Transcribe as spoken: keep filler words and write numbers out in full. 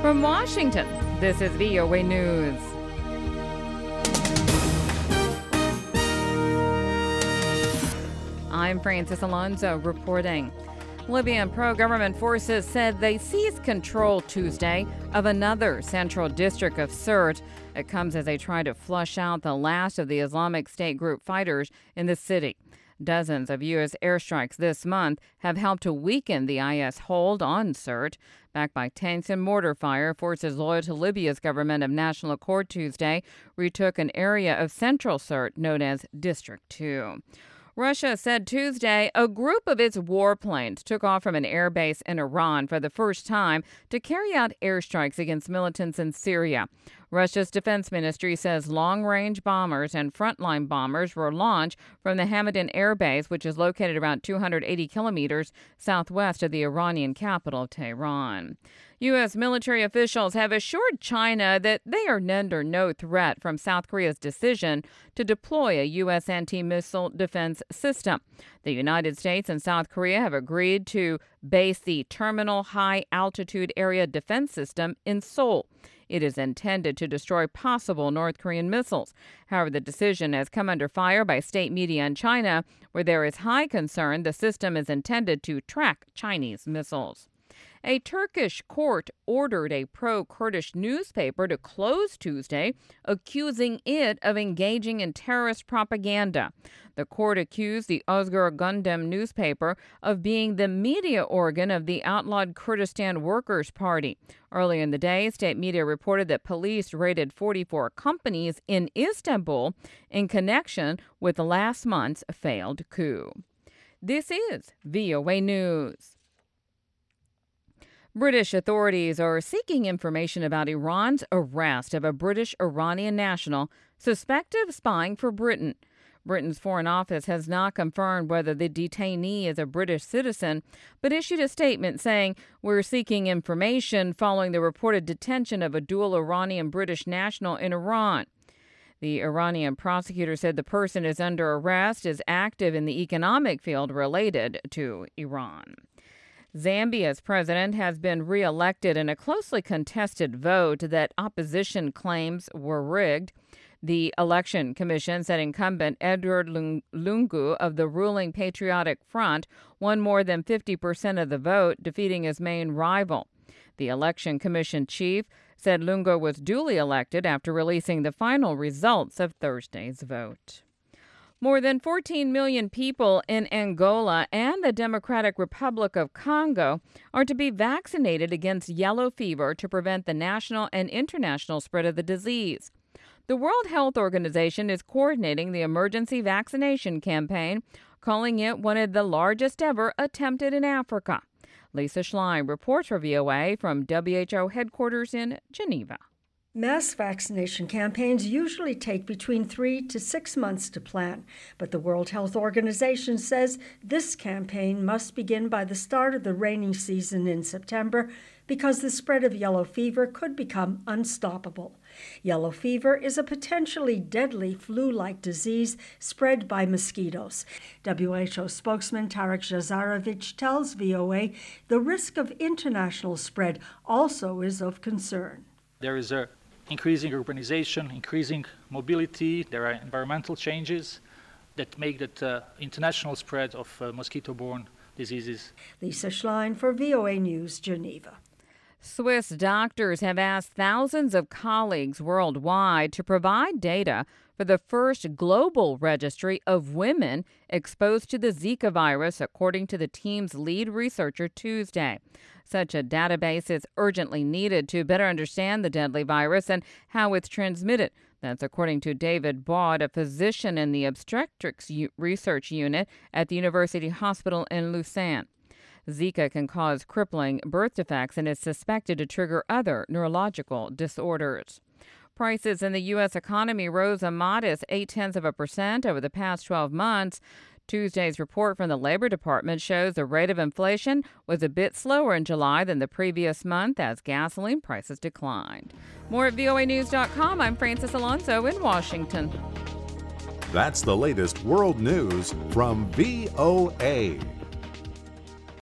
From Washington, this is V O A News. I'm Francis Alonso reporting. Libyan pro-government forces said they seized control Tuesday of another central district of Sirte. It comes as they try to flush out the last of the Islamic State group fighters in the city. Dozens of U S airstrikes this month have helped to weaken the I S hold on Sirte. Backed by tanks and mortar fire, forces loyal to Libya's government of national accord Tuesday retook an area of central Sirte known as District two. Russia said Tuesday a group of its warplanes took off from an airbase in Iran for the first time to carry out airstrikes against militants in Syria. Russia's defense ministry says long-range bombers and frontline bombers were launched from the Hamadan Air Base, which is located around two hundred eighty kilometers southwest of the Iranian capital, Tehran. U S military officials have assured China that they are under no threat from South Korea's decision to deploy a U S anti-missile defense system. The United States and South Korea have agreed to base the Terminal High Altitude Area Defense System in Seoul. It is intended to destroy possible North Korean missiles. However, the decision has come under fire by state media in China, where there is high concern the system is intended to track Chinese missiles. A Turkish court ordered a pro-Kurdish newspaper to close Tuesday, accusing it of engaging in terrorist propaganda. The court accused the Özgür Gündem newspaper of being the media organ of the outlawed Kurdistan Workers' Party. Earlier in the day, state media reported that police raided forty-four companies in Istanbul in connection with last month's failed coup. This is V O A News. British authorities are seeking information about Iran's arrest of a British-Iranian national suspected of spying for Britain. Britain's Foreign Office has not confirmed whether the detainee is a British citizen, but issued a statement saying, "We're seeking information following the reported detention of a dual Iranian-British national in Iran." The Iranian prosecutor said the person is under arrest, is active in the economic field related to Iran. Zambia's president has been reelected in a closely contested vote that opposition claims were rigged. The election commission said incumbent Edward Lungu of the ruling Patriotic Front won more than fifty percent of the vote, defeating his main rival. The election commission chief said Lungu was duly elected after releasing the final results of Thursday's vote. More than fourteen million people in Angola and the Democratic Republic of Congo are to be vaccinated against yellow fever to prevent the national and international spread of the disease. The World Health Organization is coordinating the emergency vaccination campaign, calling it one of the largest ever attempted in Africa. Lisa Schlein reports for V O A from W H O headquarters in Geneva. Mass vaccination campaigns usually take between three to six months to plan, but the World Health Organization says this campaign must begin by the start of the rainy season in September because the spread of yellow fever could become unstoppable. Yellow fever is a potentially deadly flu-like disease spread by mosquitoes. W H O spokesman Tarek Jazarevic tells V O A the risk of international spread also is of concern. There is a increasing urbanization, increasing mobility. There are environmental changes that make that uh, international spread of uh, mosquito-borne diseases. Lisa Schlein for V O A News, Geneva. Swiss doctors have asked thousands of colleagues worldwide to provide data for the first global registry of women exposed to the Zika virus, according to the team's lead researcher Tuesday. Such a database is urgently needed to better understand the deadly virus and how it's transmitted. That's according to David Baud, a physician in the obstetrics U- research unit at the University Hospital in Lausanne. Zika can cause crippling birth defects and is suspected to trigger other neurological disorders. Prices in the U S economy rose a modest eight-tenths of a percent over the past twelve months. Tuesday's report from the Labor Department shows the rate of inflation was a bit slower in July than the previous month as gasoline prices declined. More at V O A news dot com. I'm Francis Alonso in Washington. That's the latest world news from V O A.